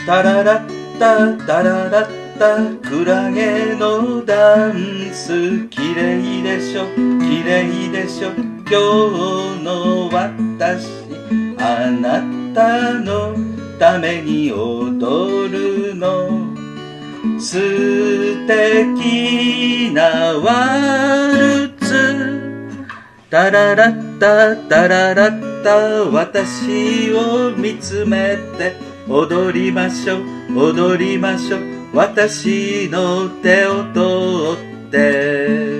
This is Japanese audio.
タララッタタララッタクラゲのダンスきれいでしょきれいでしょ今日の私あなたのために踊るの素敵なワルツタララッタタララッタ私を見つめて踊りましょう踊りましょう私の手を取って